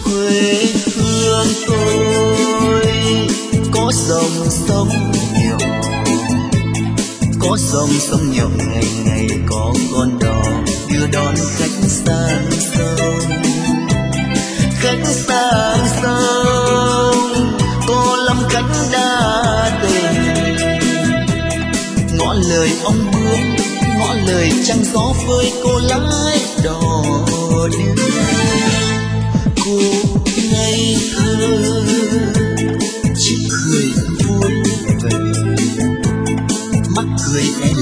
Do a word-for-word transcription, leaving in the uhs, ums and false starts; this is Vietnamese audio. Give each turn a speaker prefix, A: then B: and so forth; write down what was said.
A: quê hương tôi có dòng sông nhỏ, có dòng sông nhỏ ngày ngày có con đò đưa đón khách sang sông. Khách sang sông có lắm khách đa tình, ngõ lời ông bướm ngõ lời trăng gió phơi cô lái đò đưa. Cô ngây thơ chỉ cười vui về, mắt cười em